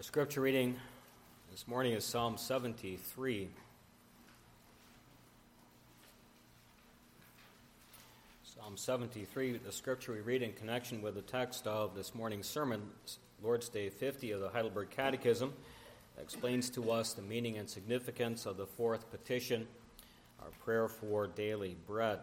Our scripture reading this morning is Psalm 73. Psalm 73, the scripture we read in connection with the text of this morning's sermon, Lord's Day 50 of the Heidelberg Catechism, explains to us the meaning and significance of the fourth petition, our prayer for daily bread.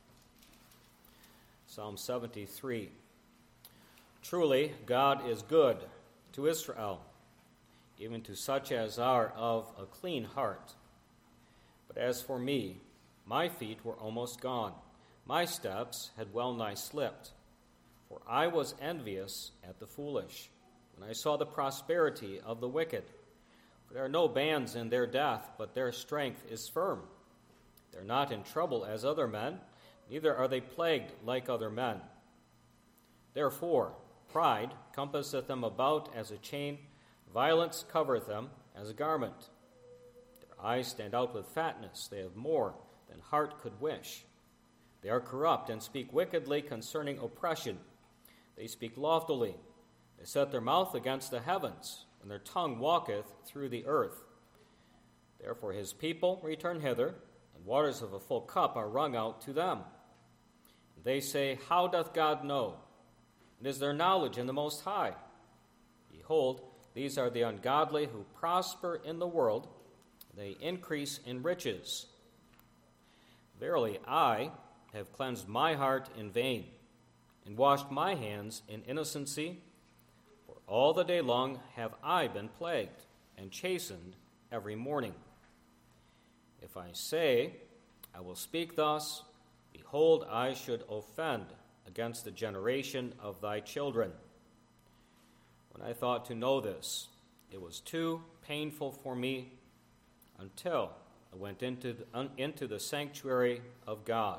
Psalm 73. Truly, God is good to Israel, even to such as are of a clean heart. But as for me, my feet were almost gone. My steps had well nigh slipped. For I was envious at the foolish, when I saw the prosperity of the wicked. For there are no bands in their death, but their strength is firm. They are not in trouble as other men, neither are they plagued like other men. Therefore, pride compasseth them about as a chain, violence covereth them as a garment. Their eyes stand out with fatness, they have more than heart could wish. They are corrupt and speak wickedly concerning oppression. They speak loftily. They set their mouth against the heavens, and their tongue walketh through the earth. Therefore his people return hither, and waters of a full cup are wrung out to them. And they say, How doth God know? And is there knowledge in the Most High? Behold, these are the ungodly who prosper in the world. They increase in riches. Verily, I have cleansed my heart in vain, and washed my hands in innocency. For all the day long have I been plagued, and chastened every morning. If I say, I will speak thus, behold, I should offend against the generation of thy children. When I thought to know this, it was too painful for me until I went into the sanctuary of God.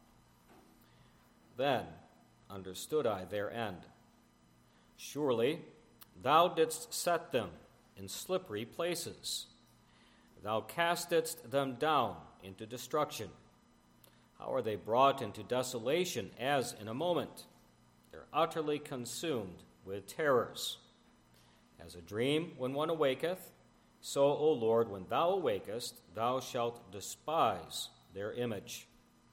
Then understood I their end. Surely thou didst set them in slippery places. Thou castedst them down into destruction. How are they brought into desolation as in a moment? They're utterly consumed with terrors. As a dream when one awaketh, so, O Lord, when thou awakest, thou shalt despise their image.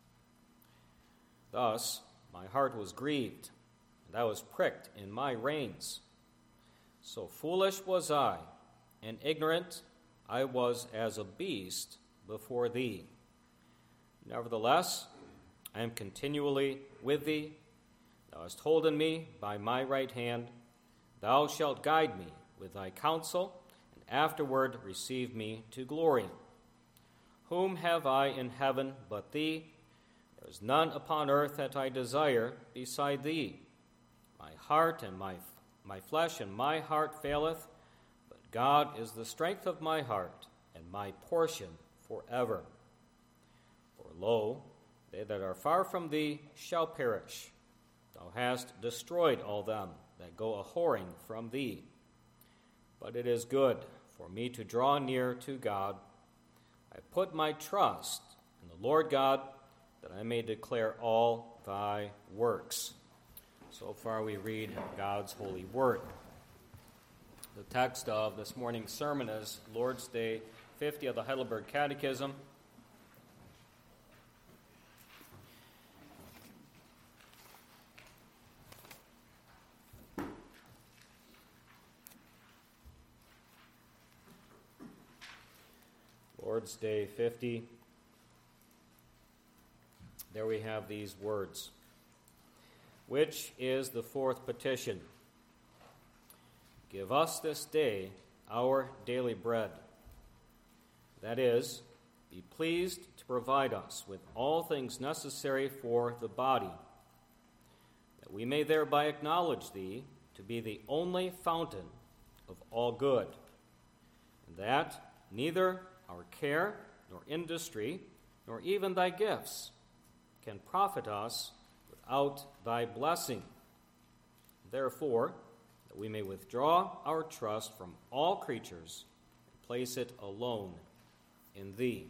Thus my heart was grieved, and I was pricked in my reins. So foolish was I, and ignorant I was as a beast before thee. Nevertheless, I am continually with thee. Thou hast holden me by my right hand. Thou shalt guide me with thy counsel, and afterward receive me to glory. Whom have I in heaven but thee? There is none upon earth that I desire beside thee. My heart and my flesh and my heart faileth, but God is the strength of my heart and my portion forever. For lo, they that are far from thee shall perish. Thou hast destroyed all them that go a-whoring from thee. But it is good for me to draw near to God. I put my trust in the Lord God, that I may declare all thy works. So far we read God's holy word. The text of this morning's sermon is Lord's Day 50 of the Heidelberg Catechism. Lord's Day 50. There we have these words. Which is the fourth petition? Give us this day our daily bread. That is, be pleased to provide us with all things necessary for the body, that we may thereby acknowledge thee to be the only fountain of all good, and that neither our care, nor industry, nor even thy gifts can profit us without thy blessing. Therefore, that we may withdraw our trust from all creatures and place it alone in thee.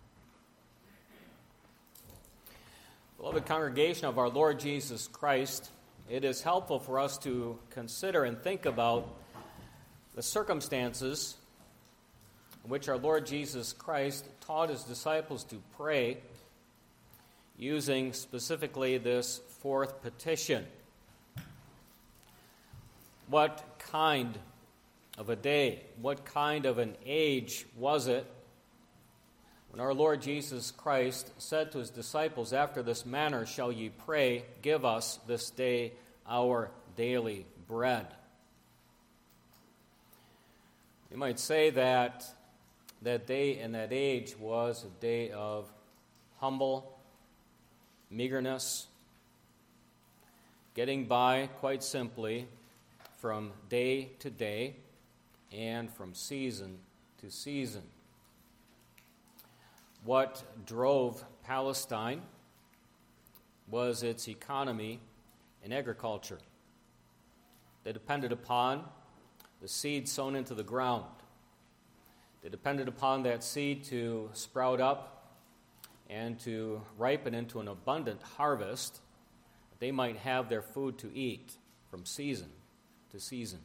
Beloved congregation of our Lord Jesus Christ, it is helpful for us to consider and think about the circumstances in which our Lord Jesus Christ taught his disciples to pray, using specifically this fourth petition. What kind of a day, what kind of an age was it when our Lord Jesus Christ said to his disciples, "After this manner shall ye pray, give us this day our daily bread"? You might say that that day and that age was a day of humble meagerness, getting by quite simply from day to day and from season to season. What drove Palestine was its economy and agriculture. They depended upon the seed sown into the ground. They depended upon that seed to sprout up and to ripen into an abundant harvest, that they might have their food to eat from season to season.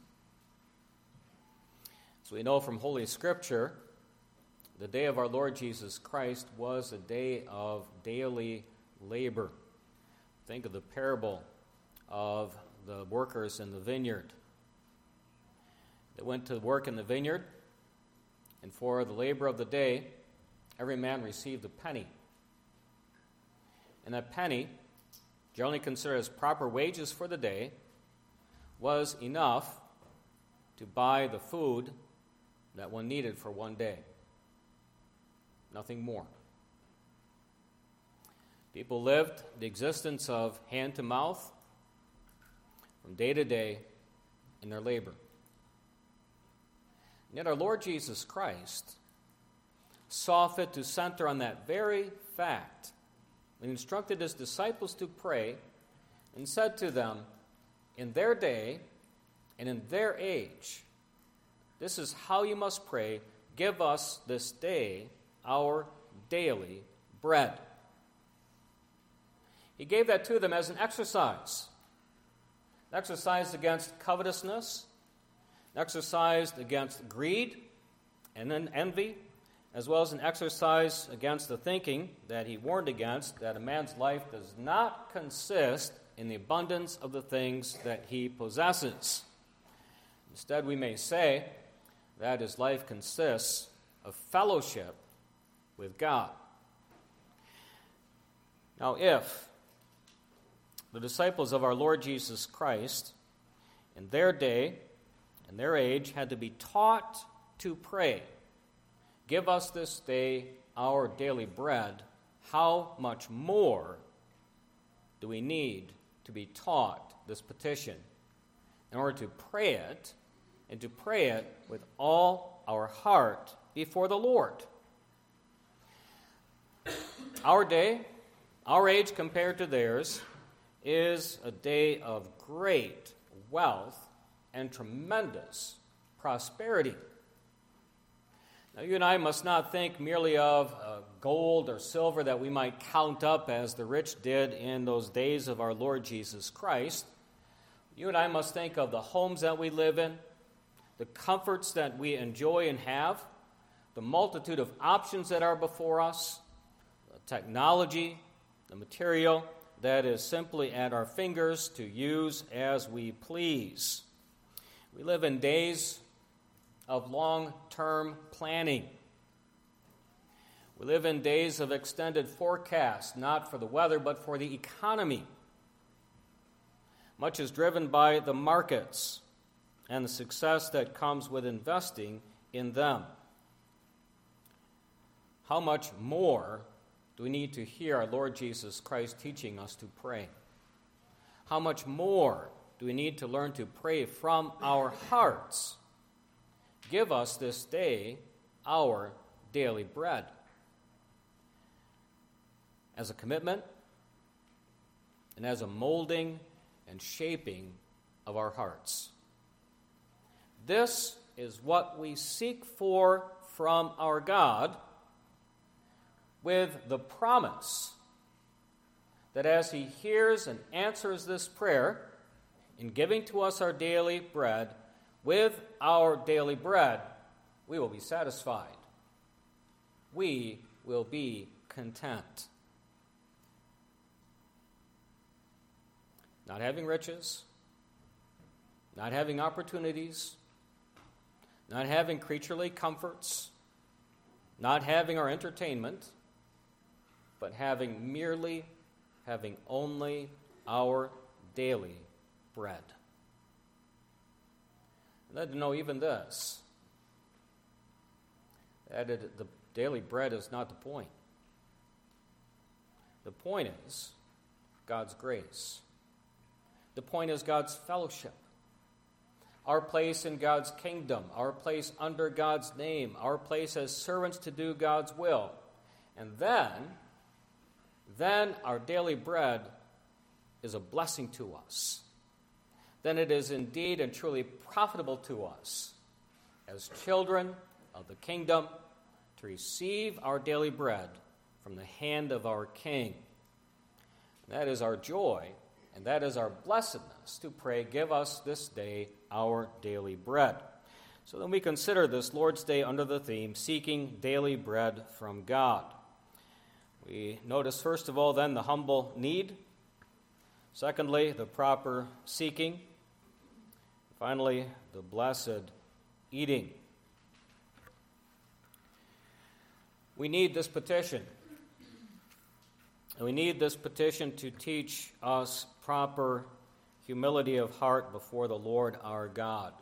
So we know from Holy Scripture, the day of our Lord Jesus Christ was a day of daily labor. Think of the parable of the workers in the vineyard. They went to work in the vineyard, and for the labor of the day, every man received a penny. And that penny, generally considered as proper wages for the day, was enough to buy the food that one needed for one day. Nothing more. People lived the existence of hand to mouth from day to day in their labor. And yet our Lord Jesus Christ saw fit to center on that very fact when he instructed his disciples to pray and said to them, in their day and in their age, this is how you must pray, give us this day our daily bread. He gave that to them as an exercise against covetousness, an exercise against greed and then envy, as well as an exercise against the thinking that he warned against, that a man's life does not consist in the abundance of the things that he possesses. Instead, we may say that his life consists of fellowship with God. Now, if the disciples of our Lord Jesus Christ in their day and their age had to be taught to pray, give us this day our daily bread, how much more do we need to be taught this petition in order to pray it, and to pray it with all our heart before the Lord? Our day, our age compared to theirs, is a day of great wealth and tremendous prosperity. Now, you and I must not think merely of gold or silver that we might count up as the rich did in those days of our Lord Jesus Christ. You and I must think of the homes that we live in, the comforts that we enjoy and have, the multitude of options that are before us, the technology, the material that is simply at our fingers to use as we please. We live in days of long-term planning. We live in days of extended forecasts, not for the weather, but for the economy. Much is driven by the markets and the success that comes with investing in them. How much more do we need to hear our Lord Jesus Christ teaching us to pray? How much more do we need to learn to pray from our hearts? Give us this day our daily bread. As a commitment and as a molding and shaping of our hearts. This is what we seek for from our God, with the promise that as he hears and answers this prayer in giving to us our daily bread, With our daily bread, we will be satisfied. We will be content. Not having riches, not having opportunities, not having creaturely comforts, not having our entertainment, but having only our daily bread. And then to know even this, that the daily bread is not the point. The point is God's grace. The point is God's fellowship. Our place in God's kingdom, our place under God's name, our place as servants to do God's will. And then our daily bread is a blessing to us. Then it is indeed and truly profitable to us as children of the kingdom to receive our daily bread from the hand of our King. And that is our joy, and that is our blessedness to pray, give us this day our daily bread. So then we consider this Lord's Day under the theme, seeking daily bread from God. We notice first of all then the humble need. Secondly, the proper seeking. Finally, the blessed eating. We need this petition. And we need this petition to teach us proper humility of heart before the Lord our God.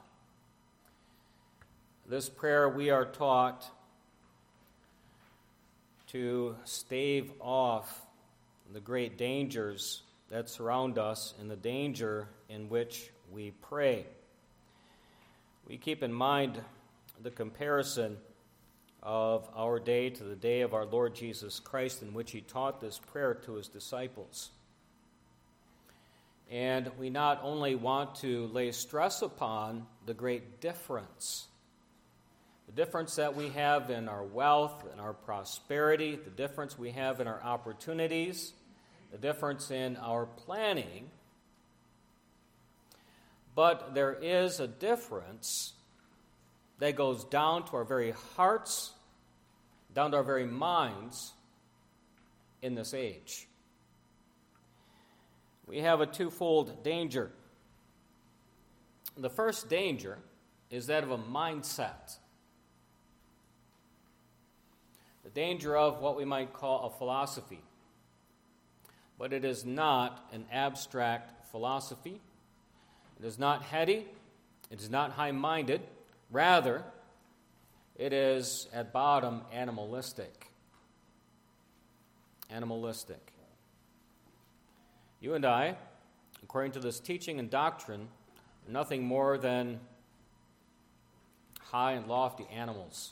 This prayer we are taught to stave off the great dangers that surround us and the danger in which we pray. We keep in mind the comparison of our day to the day of our Lord Jesus Christ, in which he taught this prayer to his disciples. And we not only want to lay stress upon the great difference, the difference that we have in our wealth and our prosperity, the difference we have in our opportunities, the difference in our planning, but there is a difference that goes down to our very hearts, down to our very minds in this age. We have a twofold danger. The first danger is that of a mindset. The danger of what we might call a philosophy. But it is not an abstract philosophy. It is not heady. It is not high-minded. Rather, it is at bottom animalistic. Animalistic. You and I, according to this teaching and doctrine, are nothing more than high and lofty animals.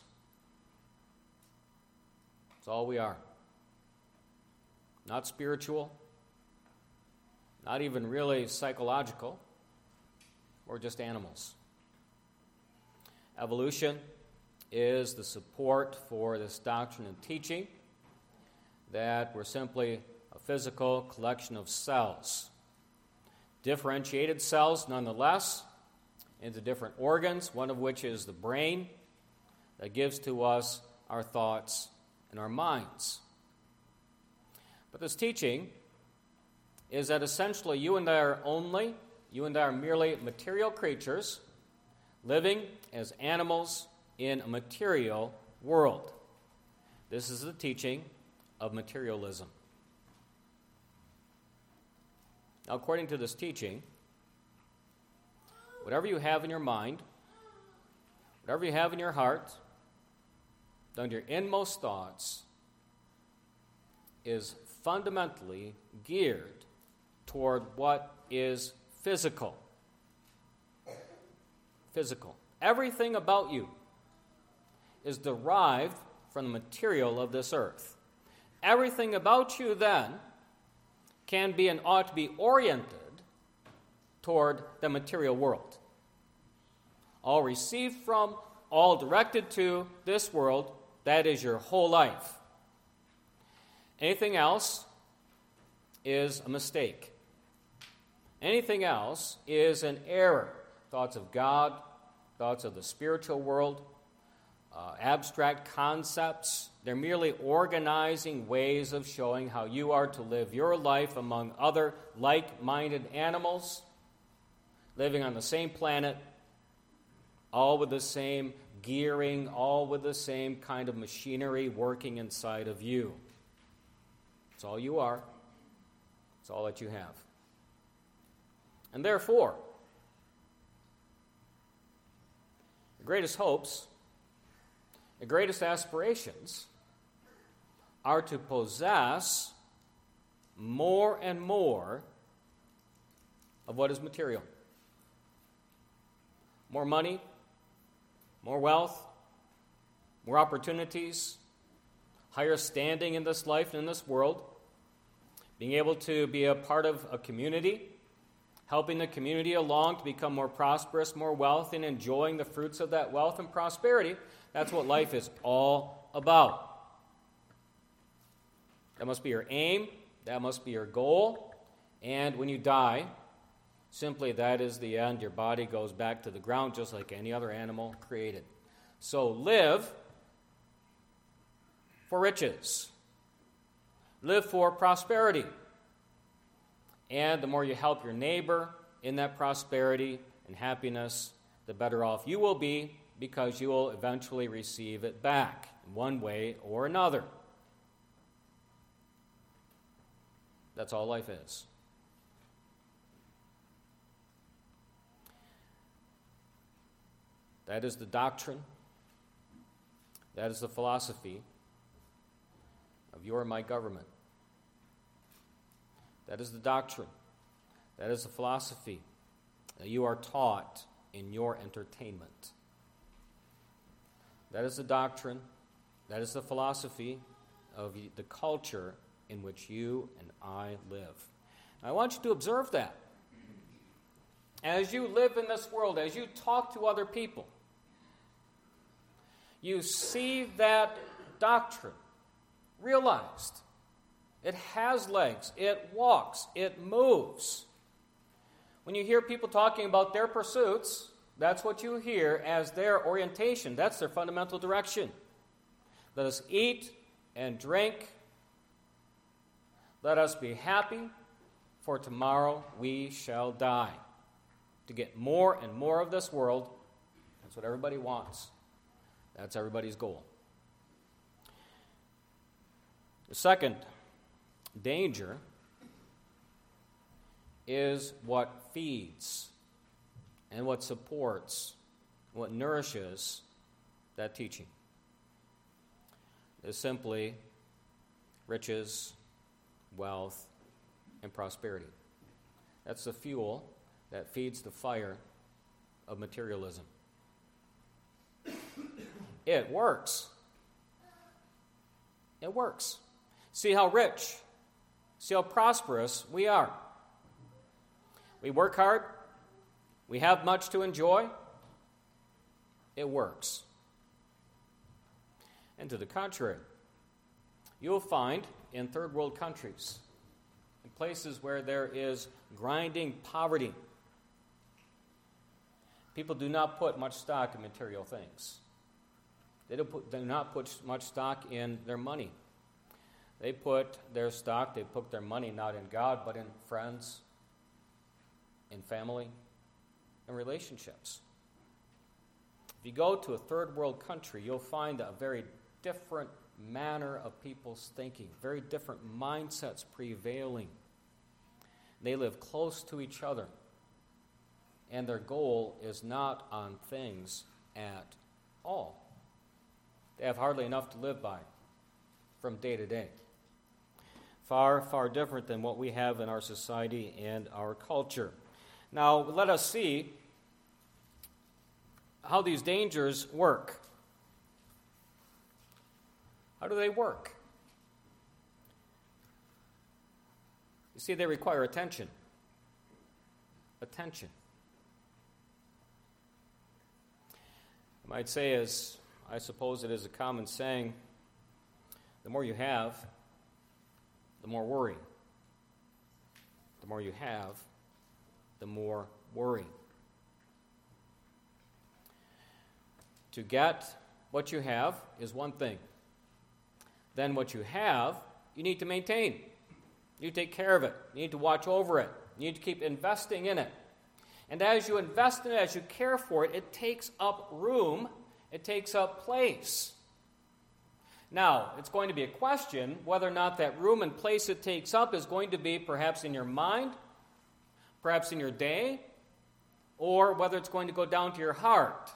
That's all we are. Not spiritual, not even really psychological. We're just animals. Evolution is the support for this doctrine and teaching that we're simply a physical collection of cells. Differentiated cells, nonetheless, into different organs, one of which is the brain that gives to us our thoughts and our minds. But this teaching is that essentially you and I are merely material creatures living as animals in a material world. This is the teaching of materialism. Now, according to this teaching, whatever you have in your mind, whatever you have in your heart, down to your inmost thoughts, is fundamentally geared toward what is physical. Physical. Everything about you is derived from the material of this earth. Everything about you, then, can be and ought to be oriented toward the material world. All received from, all directed to this world, that is your whole life. Anything else is a mistake. Anything else is an error. Thoughts of God, thoughts of the spiritual world, abstract concepts. They're merely organizing ways of showing how you are to live your life among other like-minded animals, living on the same planet, all with the same gearing, all with the same kind of machinery working inside of you. It's all you are. It's all that you have. And therefore, the greatest hopes, the greatest aspirations are to possess more and more of what is material. More money, more wealth, more opportunities, higher standing in this life and in this world, being able to be a part of a community, helping the community along to become more prosperous, more wealthy, and enjoying the fruits of that wealth and prosperity. That's what life is all about. That must be your aim. That must be your goal. And when you die, simply that is the end. Your body goes back to the ground just like any other animal created. So live for riches. Live for prosperity. And the more you help your neighbor in that prosperity and happiness, the better off you will be, because you will eventually receive it back in one way or another. That's all life is. That is the doctrine. That is the philosophy of your and my government. That is the doctrine. That is the philosophy that you are taught in your entertainment. That is the doctrine. That is the philosophy of the culture in which you and I live. I want you to observe that. As you live in this world, as you talk to other people, you see that doctrine realized. It has legs. It walks. It moves. When you hear people talking about their pursuits, that's what you hear as their orientation. That's their fundamental direction. Let us eat and drink. Let us be happy, for tomorrow we shall die. To get more and more of this world, that's what everybody wants. That's everybody's goal. The second danger is what feeds and what supports, what nourishes that teaching. Is simply riches, wealth, and prosperity. That's the fuel that feeds the fire of materialism. It works. It works. See how rich, see how prosperous we are. We work hard. We have much to enjoy. It works. And to the contrary, you'll find in third world countries, in places where there is grinding poverty, people do not put much stock in material things. They do not put much stock in their money. They put their stock, they put their money not in God, but in friends, in family, and relationships. If you go to a third world country, you'll find a very different manner of people's thinking, very different mindsets prevailing. They live close to each other, and their goal is not on things at all. They have hardly enough to live by from day to day. Far, far different than what we have in our society and our culture. Now, let us see how these dangers work. How do they work? You see, they require attention. Attention. I might say, as I suppose it is a common saying, the more you have, the more worry. The more you have, the more worry. To get what you have is one thing. Then what you have, you need to maintain. You take care of it. You need to watch over it. You need to keep investing in it. And as you invest in it, as you care for it, it takes up room. It takes up place. Now, it's going to be a question whether or not that room and place it takes up is going to be perhaps in your mind, perhaps in your day, or whether it's going to go down to your heart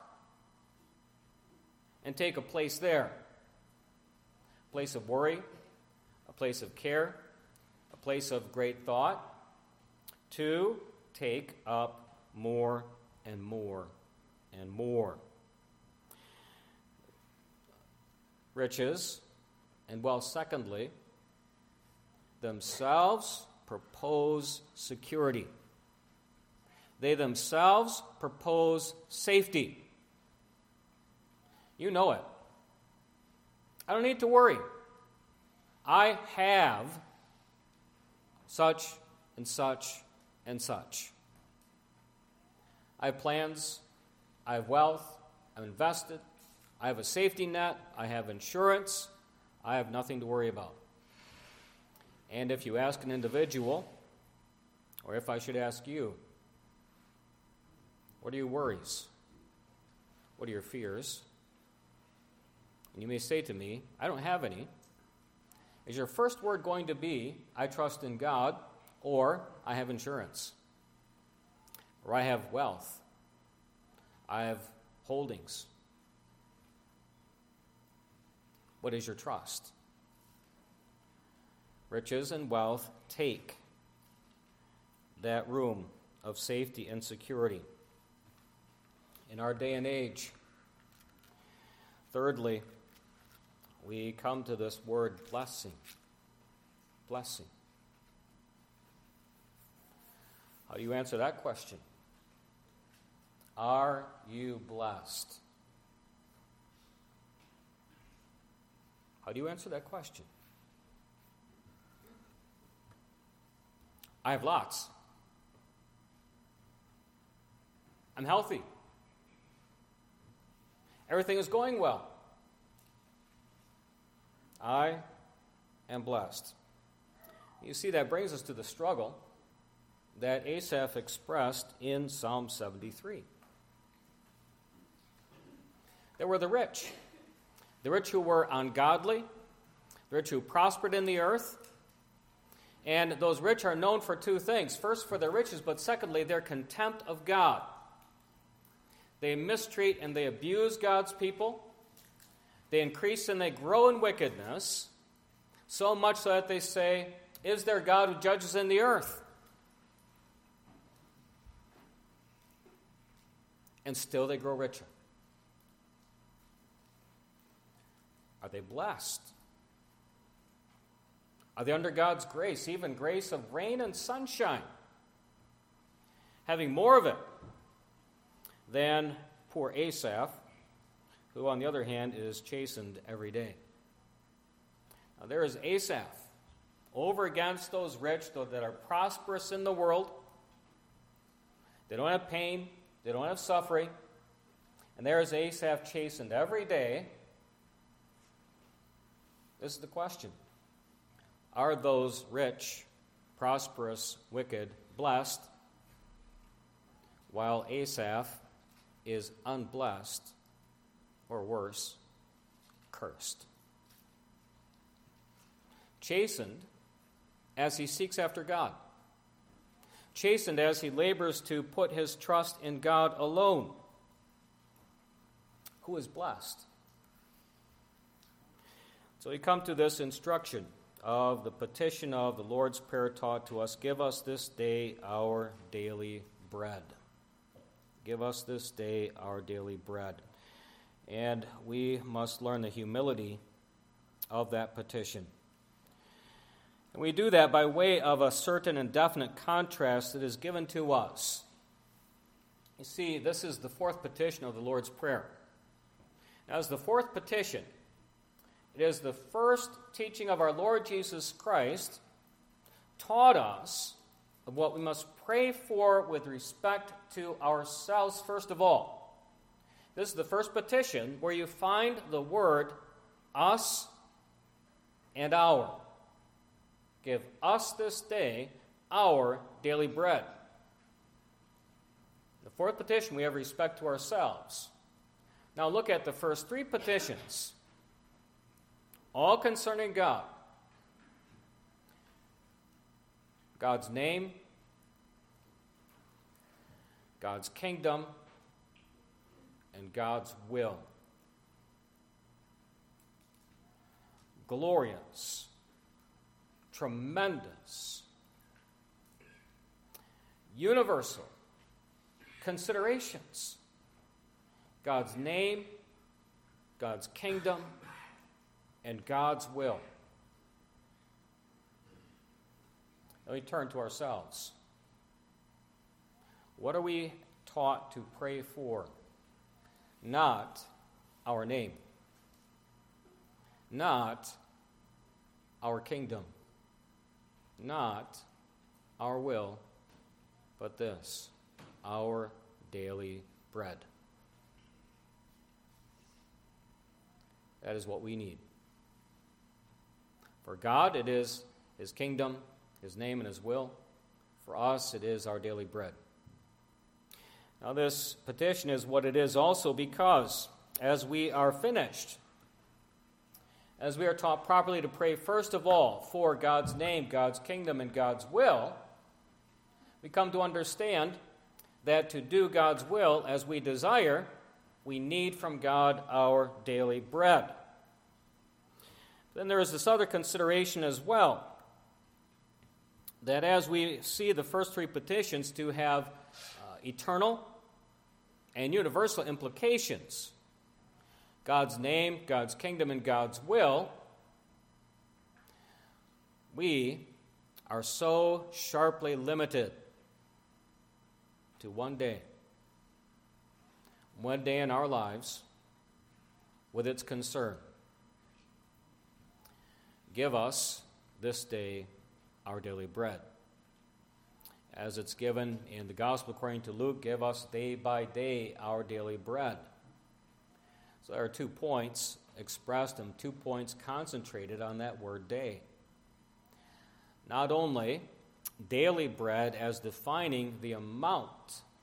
and take a place there. A place of worry, a place of care, a place of great thought, to take up more and more and more. Riches and wealth, secondly, themselves propose security. They themselves propose safety. You know it. I don't need to worry. I have such and such and such. I have plans. I have wealth. I'm invested. I have a safety net. I have insurance. I have nothing to worry about. And if you ask an individual, or if I should ask you, what are your worries? What are your fears? And you may say to me, I don't have any. Is your first word going to be, I trust in God, or I have insurance, or I have wealth, I have holdings? What is your trust? Riches and wealth take that room of safety and security in our day and age. Thirdly, we come to this word blessing. Blessing. How do you answer that question? Are you blessed? How do you answer that question? I have lots. I'm healthy. Everything is going well. I am blessed. You see, that brings us to the struggle that Asaph expressed in Psalm 73. There were the rich who were ungodly, the rich who prospered in the earth. And those rich are known for two things. First, for their riches, but secondly, their contempt of God. They mistreat and they abuse God's people. They increase and they grow in wickedness, so much so that they say, is there God who judges in the earth? And still they grow richer. Are they blessed? Are they under God's grace, even grace of rain and sunshine? Having more of it than poor Asaph, who, on the other hand, is chastened every day. Now, there is Asaph over against those rich that are prosperous in the world. They don't have pain. They don't have suffering. And there is Asaph chastened every day. This is the question. Are those rich, prosperous, wicked, blessed, while Asaph is unblessed, or worse, cursed? Chastened as he seeks after God. Chastened as he labors to put his trust in God alone. Who is blessed? So we come to this instruction of the petition of the Lord's Prayer taught to us, give us this day our daily bread. Give us this day our daily bread. And we must learn the humility of that petition. And we do that by way of a certain and definite contrast that is given to us. You see, this is the fourth petition of the Lord's Prayer. As the fourth petition, it is the first teaching of our Lord Jesus Christ taught us of what we must pray for with respect to ourselves, first of all. This is the first petition where you find the word us and our. Give us this day our daily bread. The fourth petition, we have respect to ourselves. Now look at the first three petitions, all concerning God. God's name, God's kingdom, and God's will. Glorious, tremendous, universal considerations. God's name, God's kingdom, and God's will. Let me turn to ourselves. What are we taught to pray for? Not our name, not our kingdom, not our will, but this, our daily bread. That is what we need. For God, it is His kingdom, His name, and His will. For us, it is our daily bread. Now, this petition is what it is also because, as we are finished, as we are taught properly to pray first of all for God's name, God's kingdom, and God's will, we come to understand that to do God's will as we desire, we need from God our daily bread. Then there is this other consideration as well, that as we see the first three petitions to have eternal and universal implications, God's name, God's kingdom, and God's will, we are so sharply limited to one day in our lives with its concern. Give us this day our daily bread. As it's given in the Gospel according to Luke, give us day by day our daily bread. So there are 2 points expressed and 2 points concentrated on that word day. Not only daily bread as defining the amount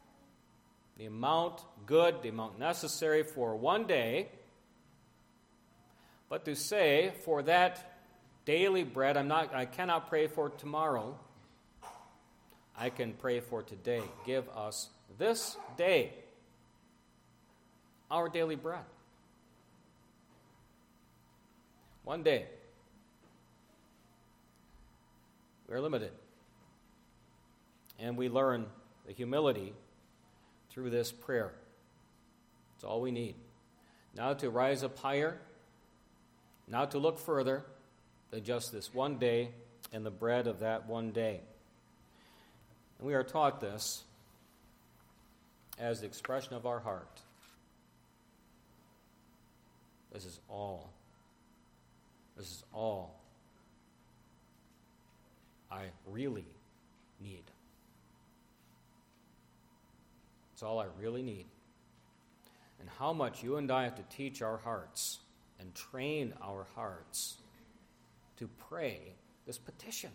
good, the amount necessary for one day, but to say for that daily bread, I cannot pray for tomorrow. I can pray for today. Give us this day our daily bread. One day. We're limited. And we learn the humility through this prayer. It's all we need. Now to rise up higher, now to look further than just this one day and the bread of that one day. And we are taught this as the expression of our heart. This is all I really need. It's all I really need. And how much you and I have to teach our hearts and train our hearts to pray this petition.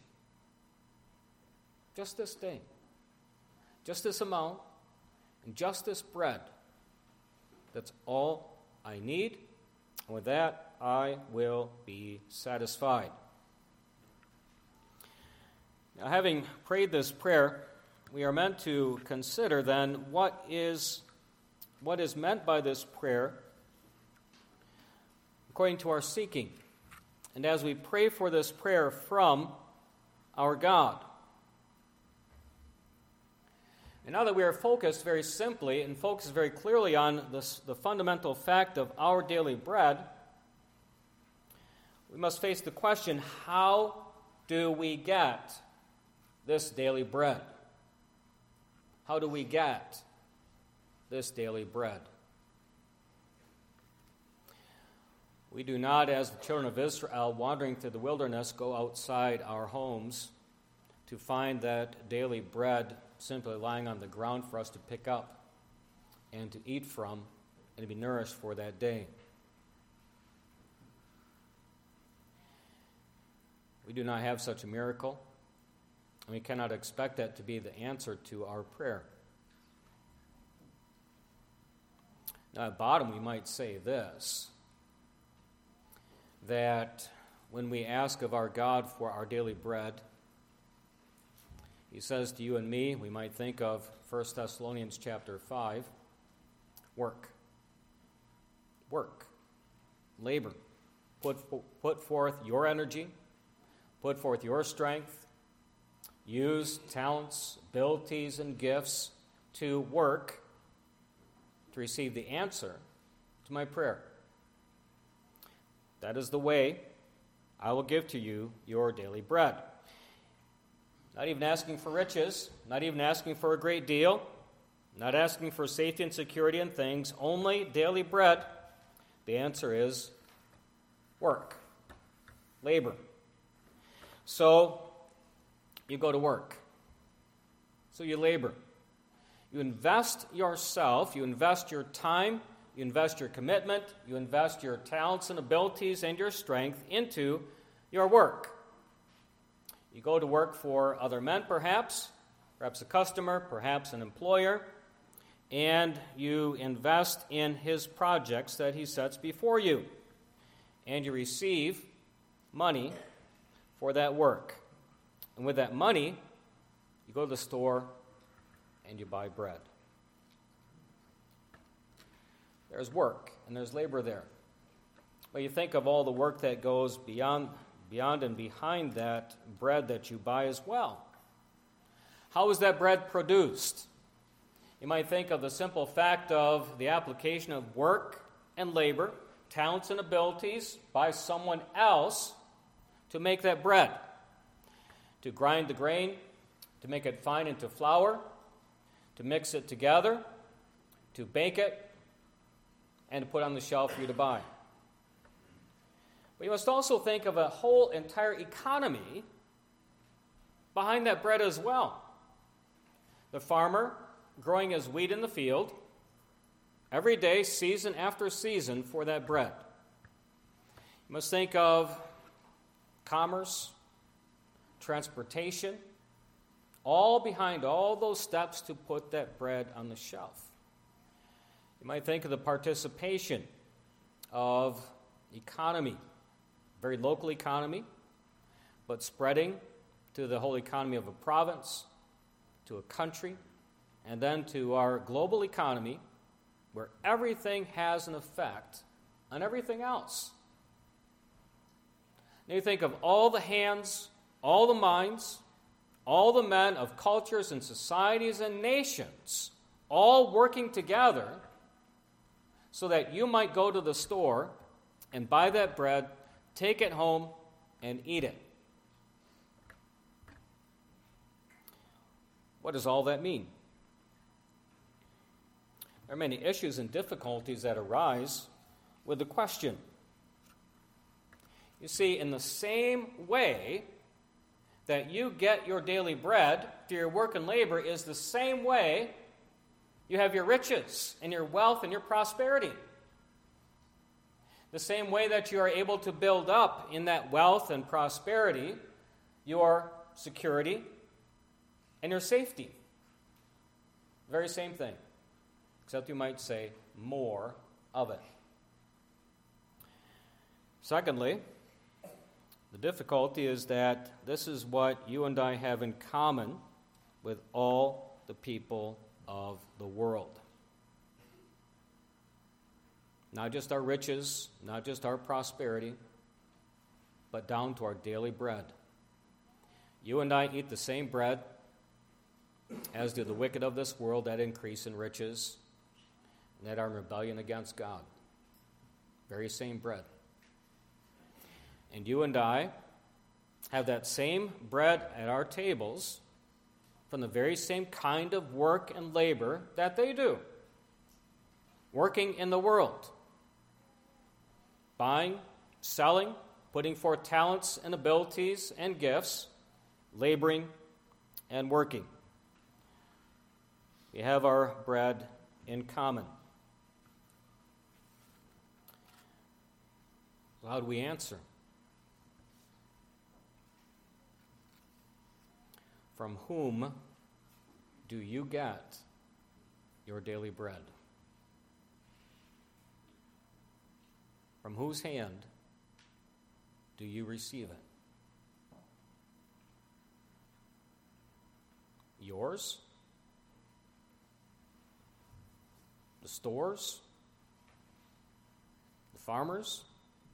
Just this day. Just this amount. And just this bread. That's all I need. And with that, I will be satisfied. Now, having prayed this prayer, we are meant to consider then what is meant by this prayer according to our seeking. And as we pray for this prayer from our God. And now that we are focused very simply and focused very clearly on the fundamental fact of our daily bread, we must face the question, how do we get this daily bread? How do we get this daily bread? We do not, as the children of Israel wandering through the wilderness, go outside our homes to find that daily bread simply lying on the ground for us to pick up and to eat from and to be nourished for that day. We do not have such a miracle, and we cannot expect that to be the answer to our prayer. Now, at bottom, we might say this, that when we ask of our God for our daily bread, He says to you and me, we might think of 1 Thessalonians chapter 5, work. Work. Labor. Put forth your energy. Put forth your strength. Use talents, abilities, and gifts to work to receive the answer to my prayer. That is the way I will give to you your daily bread. Not even asking for riches, not even asking for a great deal, not asking for safety and security in things, only daily bread. The answer is work, labor. So you go to work. So you labor. You invest yourself, you invest your time, you invest your commitment, you invest your talents and abilities and your strength into your work. You go to work for other men, perhaps a customer, perhaps an employer, and you invest in his projects that he sets before you. And you receive money for that work. And with that money, you go to the store and you buy bread. There's work and there's labor there. But you think of all the work that goes beyond and behind that bread that you buy as well. How is that bread produced? You might think of the simple fact of the application of work and labor, talents and abilities by someone else to make that bread, to grind the grain, to make it fine into flour, to mix it together, to bake it, and to put on the shelf for you to buy. But you must also think of a whole entire economy behind that bread as well. The farmer growing his wheat in the field every day, season after season, for that bread. You must think of commerce, transportation, all behind all those steps to put that bread on the shelf. You might think of the participation of economy, very local economy, but spreading to the whole economy of a province, to a country, and then to our global economy, where everything has an effect on everything else. Now you think of all the hands, all the minds, all the men of cultures and societies and nations, all working together so that you might go to the store and buy that bread, take it home, and eat it. What does all that mean? There are many issues and difficulties that arise with the question. You see, in the same way that you get your daily bread through your work and labor is the same way you have your riches and your wealth and your prosperity. The same way that you are able to build up in that wealth and prosperity your security and your safety. Very same thing, except you might say more of it. Secondly, the difficulty is that this is what you and I have in common with all the people of the world. Not just our riches, not just our prosperity, but down to our daily bread. You and I eat the same bread as do the wicked of this world that increase in riches and that are in rebellion against God. Very same bread. And you and I have that same bread at our tables from the very same kind of work and labor that they do. Working in the world. Buying, selling, putting forth talents and abilities and gifts, laboring and working. We have our bread in common. How do we answer? From whom do you get your daily bread? From whose hand do you receive it? Yours? The stores? The farmers?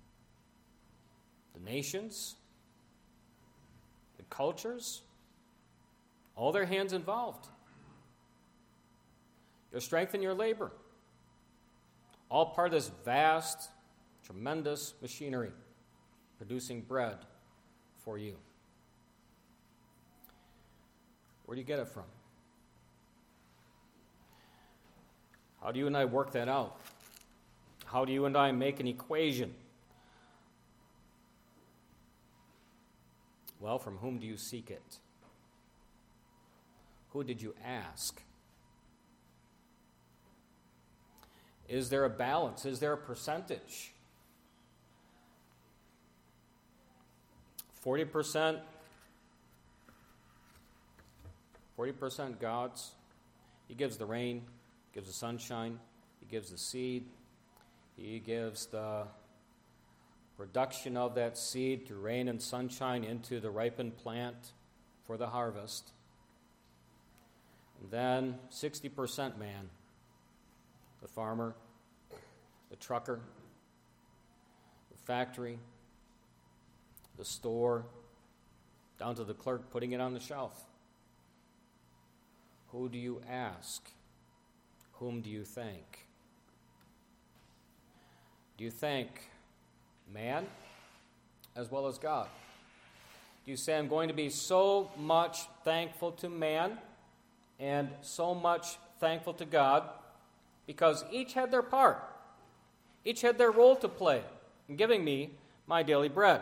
The nations? The cultures? All their hands involved. Your strength and your labor. All part of this vast, tremendous machinery producing bread for you. Where do you get it from? How do you and I work that out? How do you and I make an equation? Well, from whom do you seek it? Who did you ask? Is there a balance? Is there a percentage? 40% God's. He gives the rain, gives the sunshine, He gives the seed, He gives the production of that seed through rain and sunshine into the ripened plant for the harvest. And then 60% man, the farmer, the trucker, the factory, the store, down to the clerk putting it on the shelf. Who do you ask? Whom do you thank? Do you thank man as well as God? Do you say, I'm going to be so much thankful to man and so much thankful to God because each had their part. Each had their role to play in giving me my daily bread.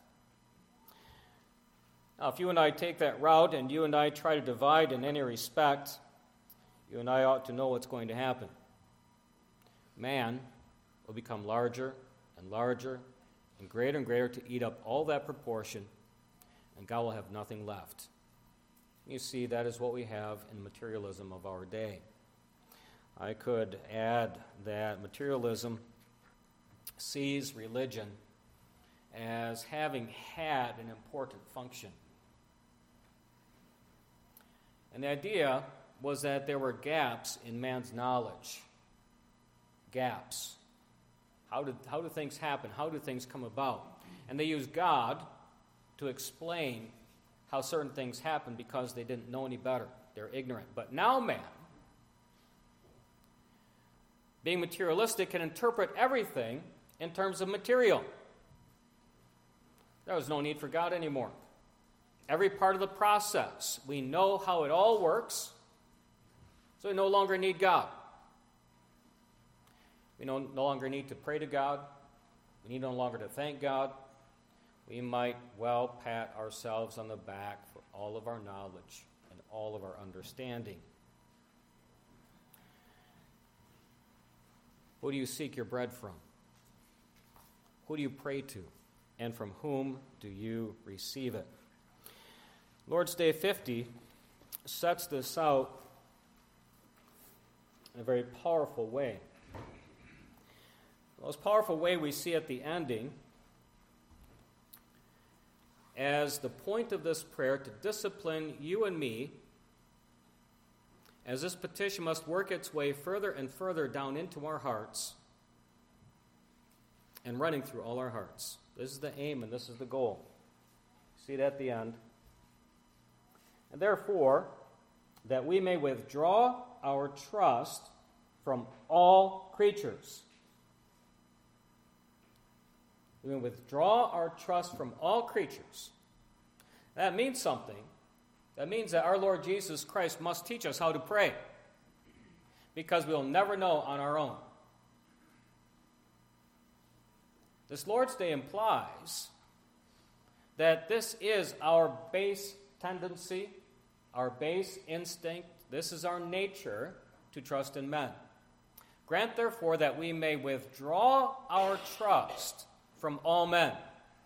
Now, if you and I take that route and you and I try to divide in any respect, you and I ought to know what's going to happen. Man will become larger and larger and greater to eat up all that proportion, and God will have nothing left. You see, that is what we have in the materialism of our day. I could add that materialism sees religion as having had an important function. And the idea was that there were gaps in man's knowledge. Gaps. How do things happen? How do things come about? And they used God to explain how certain things happen because they didn't know any better. They're ignorant. But now man, being materialistic, can interpret everything in terms of material. There was no need for God anymore. Every part of the process, we know how it all works, so we no longer need God. We no longer need to pray to God. We need no longer to thank God. We might well pat ourselves on the back for all of our knowledge and all of our understanding. Who do you seek your bread from? Who do you pray to? And from whom do you receive it? Lord's Day 50 sets this out in a very powerful way. The most powerful way we see at the ending as the point of this prayer to discipline you and me, as this petition must work its way further and further down into our hearts and running through all our hearts. This is the aim and this is the goal. See it at the end. And therefore, that we may withdraw our trust from all creatures. We may withdraw our trust from all creatures. That means something. That means that our Lord Jesus Christ must teach us how to pray, because we'll never know on our own. This Lord's Day implies that this is our base tendency, our base instinct. This is our nature to trust in men. Grant, therefore, that we may withdraw our trust from all men.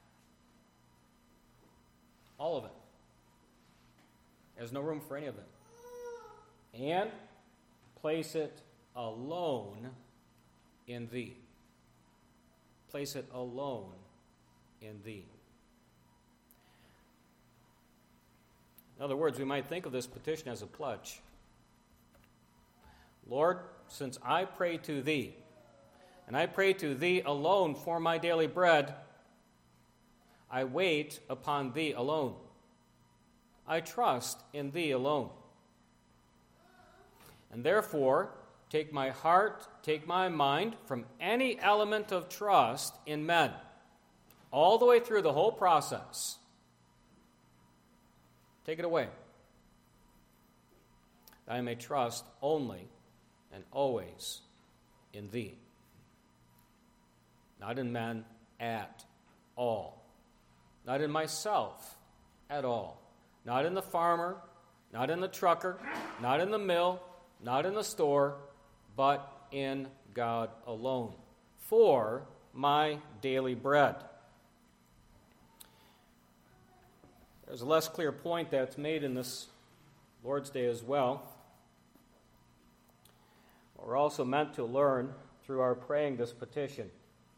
All of it. There's no room for any of it. And place it alone in thee. Place it alone in thee. In other words, we might think of this petition as a pledge. Lord, since I pray to thee, and I pray to thee alone for my daily bread, I wait upon thee alone. I trust in thee alone. And therefore, take my heart, take my mind from any element of trust in men, all the way through the whole process. Take it away. That I may trust only and always in thee. Not in men at all. Not in myself at all. Not in the farmer, not in the trucker, not in the mill, not in the store, but in God alone, for my daily bread. There's a less clear point that's made in this Lord's Day as well. We're also meant to learn through our praying this petition.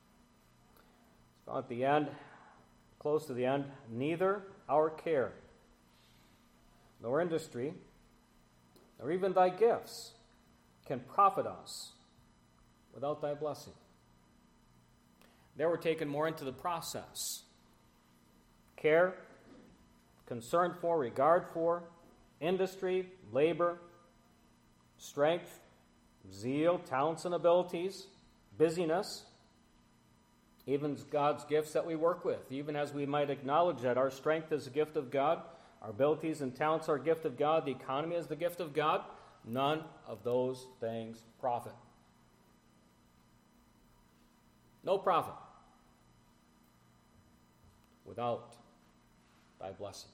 So at the end, close to the end, neither our care, nor industry, nor even thy gifts can profit us without thy blessing. There we're taken more into the process. Care, concern for, regard for, industry, labor, strength, zeal, talents and abilities, busyness, even God's gifts that we work with. Even as we might acknowledge that our strength is a gift of God, our abilities and talents are a gift of God, the economy is the gift of God, none of those things profit. No profit without thy blessing.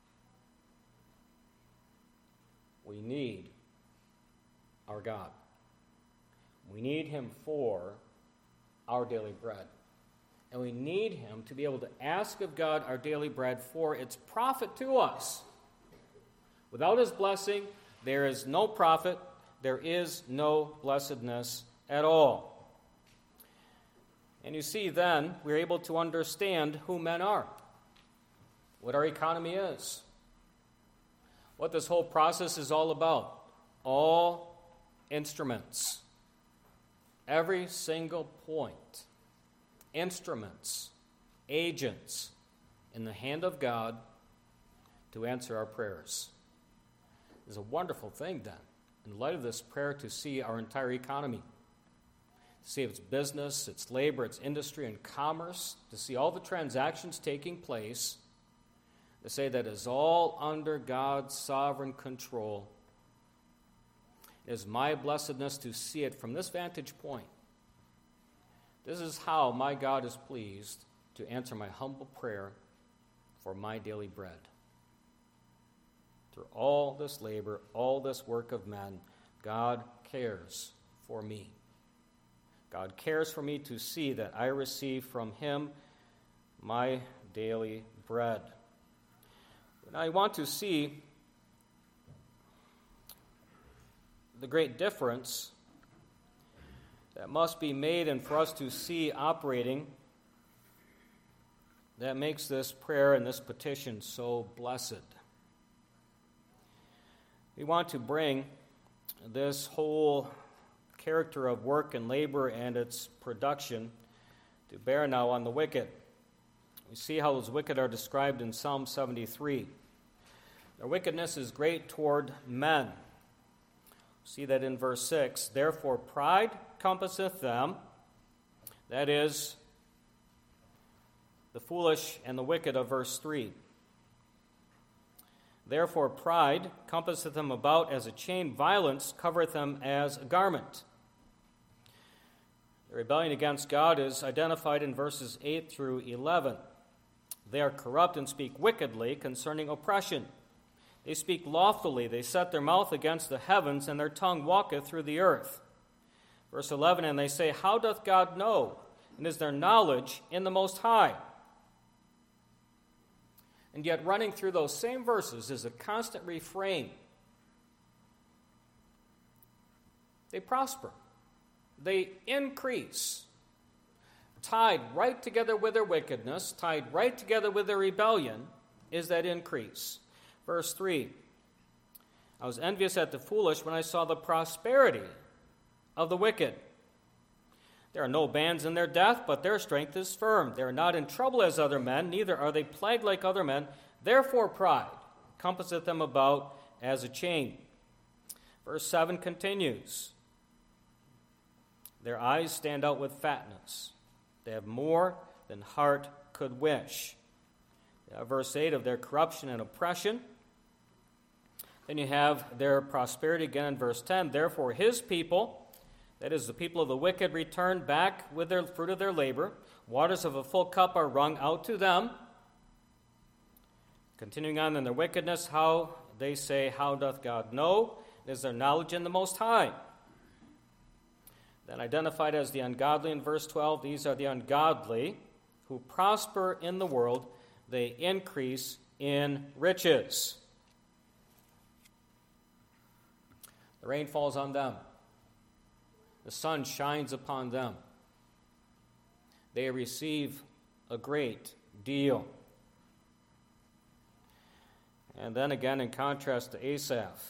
We need our God. We need him for our daily bread. And we need him to be able to ask of God our daily bread for its profit to us. Without his blessing, there is no profit, there is no blessedness at all. And you see then, we're able to understand who men are, what our economy is, what this whole process is all about. All instruments, every single point, instruments, agents in the hand of God to answer our prayers. It's a wonderful thing then, in light of this prayer, to see our entire economy, to see its business, its labor, its industry and commerce, to see all the transactions taking place, to say that is all under God's sovereign control. It is my blessedness to see it from this vantage point. This is how my God is pleased to answer my humble prayer for my daily bread. Through all this labor, all this work of men, God cares for me. God cares for me to see that I receive from him my daily bread. And I want to see the great difference that must be made and for us to see operating that makes this prayer and this petition so blessed. We want to bring this whole character of work and labor and its production to bear now on the wicked. We see how those wicked are described in Psalm 73. Their wickedness is great toward men. See that in verse 6. Therefore pride compasseth them, that is, the foolish and the wicked of verse 3. Therefore pride compasseth them about as a chain, violence covereth them as a garment. The rebellion against God is identified in verses 8 through 11. They are corrupt and speak wickedly concerning oppression. They speak loftily, they set their mouth against the heavens, and their tongue walketh through the earth. Verse 11, and they say, how doth God know? and is their knowledge in the Most High. And yet running through those same verses is a constant refrain. They prosper. They increase. Tied right together with their wickedness, tied right together with their rebellion, is that increase. Verse 3, I was envious at the foolish when I saw the prosperity of the wicked. There are no bands in their death, but their strength is firm. They are not in trouble as other men, neither are they plagued like other men. Therefore pride compasseth them about as a chain. Verse 7 continues. Their eyes stand out with fatness. They have more than heart could wish. Verse 8 of their corruption and oppression. Then you have their prosperity again in verse 10. Therefore his people, that is, the people of the wicked, return back with their fruit of their labor. Waters of a full cup are wrung out to them. Continuing on in their wickedness, how they say, how doth God know? It is their knowledge in the Most High. Then identified as the ungodly in verse 12, these are the ungodly who prosper in the world. They increase in riches. The rain falls on them. The sun shines upon them. They receive a great deal. And then again, in contrast to Asaph,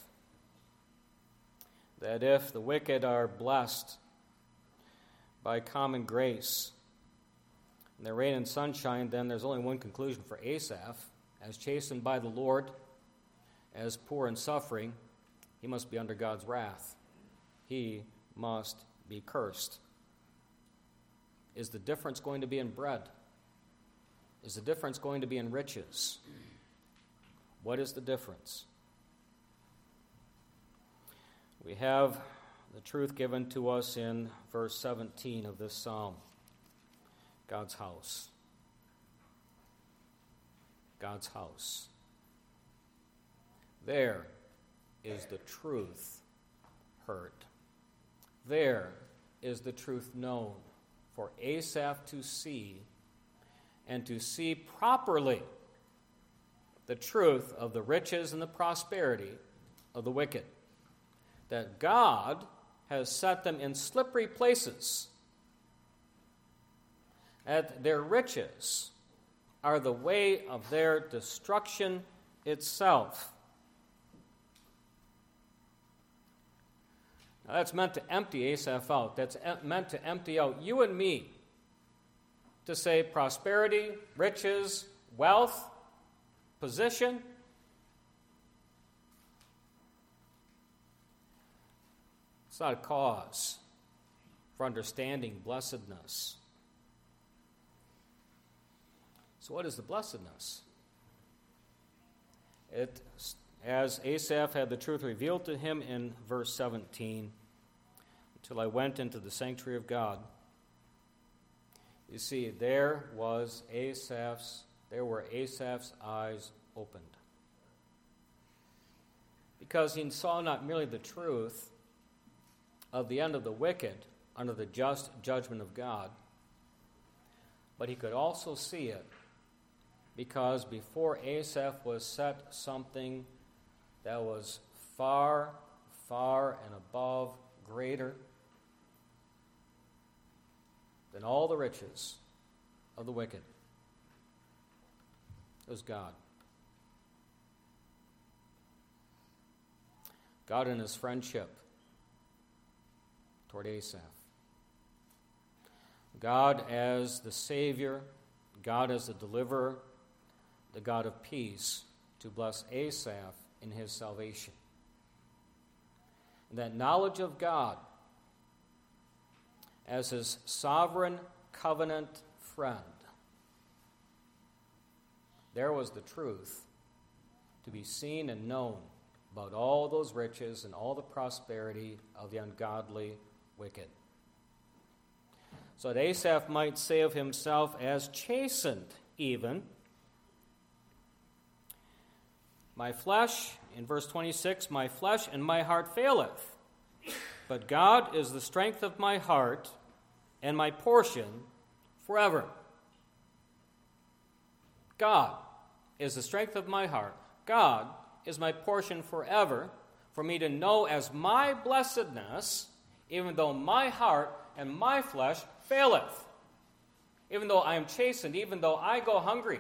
that if the wicked are blessed by common grace and their rain and sunshine, then there's only one conclusion for Asaph. As chastened by the Lord, as poor and suffering, he must be under God's wrath. He must be cursed. Is the difference going to be in bread? Is the difference going to be in riches? What is the difference? We have the truth given to us in verse 17 of this psalm. God's house. God's house. There is the truth heard. There is the truth known for Asaph to see, and to see properly the truth of the riches and the prosperity of the wicked. That God has set them in slippery places. That their riches are the way of their destruction itself. Now, that's meant to empty Asaph out. That's meant to empty out you and me. To say prosperity, riches, wealth, position. It's not a cause for understanding blessedness. So what is the blessedness? It, as Asaph had the truth revealed to him in verse 17, until I went into the sanctuary of God. You see, there were Asaph's eyes opened. Because he saw not merely the truth of the end of the wicked under the just judgment of God, but he could also see it because before Asaph was set something that was far, far and above greater than all the riches of the wicked. It was God. God in his friendship toward Asaph. God as the Savior, God as the deliverer, the God of peace, to bless Asaph in his salvation. And that knowledge of God as his sovereign covenant friend, there was the truth to be seen and known about all those riches and all the prosperity of the ungodly wicked. So that Asaph might say of himself, as chastened even, my flesh, in verse 26, my flesh and my heart faileth, but God is the strength of my heart and my portion forever. God is the strength of my heart. God is my portion forever, for me to know as my blessedness, even though my heart and my flesh faileth, even though I am chastened, even though I go hungry.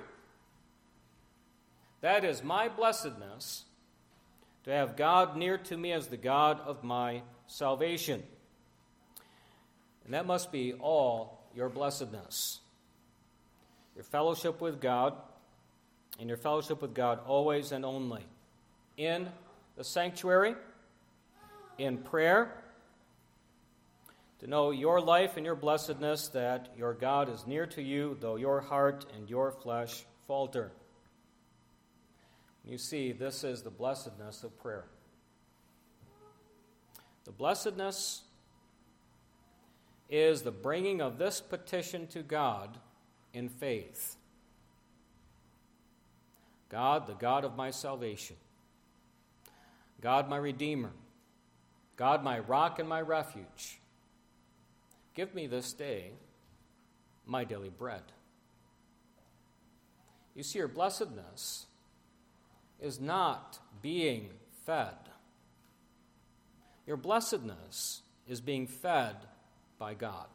That is my blessedness, to have God near to me as the God of my salvation. And that must be all your blessedness. Your fellowship with God, and your fellowship with God always and only in the sanctuary, in prayer, to know your life and your blessedness, that your God is near to you, though your heart and your flesh falter. You see, this is the blessedness of prayer. The blessedness is the bringing of this petition to God in faith. God, the God of my salvation. God, my Redeemer. God, my rock and my refuge. Give me this day my daily bread. You see, your blessedness is not being fed. Your blessedness is being fed by God.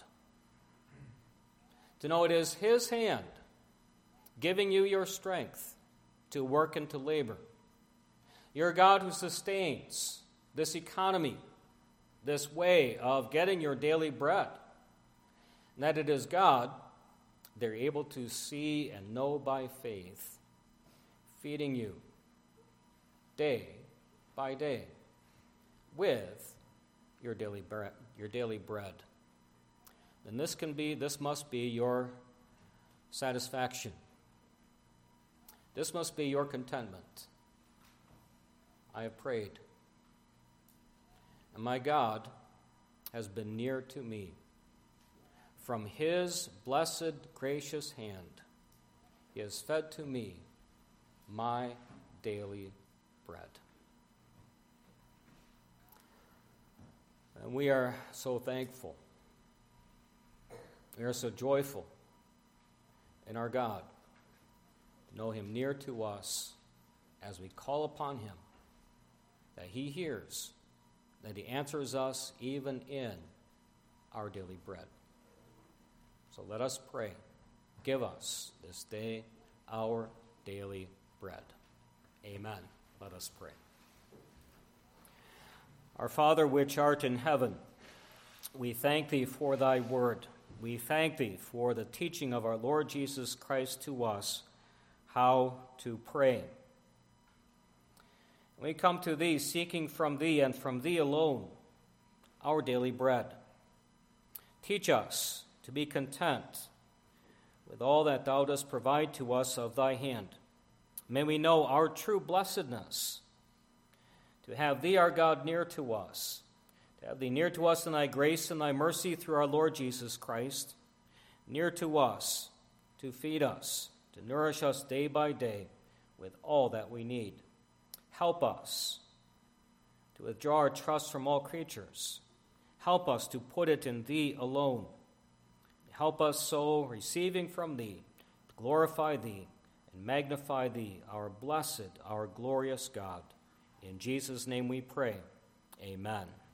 To know it is His hand giving you your strength to work and to labor. You're a God who sustains this economy, this way of getting your daily bread. And that it is God they're able to see and know by faith, feeding you day by day with your daily bread. And this must be your satisfaction. This must be your contentment. I have prayed, and my God has been near to me. From His blessed, gracious hand, He has fed to me my daily bread. And we are so thankful. We are so joyful in our God to know Him near to us as we call upon Him, that He hears, that He answers us even in our daily bread. So let us pray. Give us this day our daily bread. Amen. Let us pray. Our Father, which art in heaven, we thank Thee for Thy word. We thank Thee for the teaching of our Lord Jesus Christ to us, how to pray. We come to Thee seeking from Thee and from Thee alone our daily bread. Teach us to be content with all that Thou dost provide to us of Thy hand. May we know our true blessedness, to have Thee, our God, near to us, to have Thee near to us in Thy grace and Thy mercy through our Lord Jesus Christ, near to us, to feed us, to nourish us day by day with all that we need. Help us to withdraw our trust from all creatures. Help us to put it in Thee alone. Help us so, receiving from Thee, to glorify Thee and magnify Thee, our blessed, our glorious God. In Jesus' name we pray. Amen.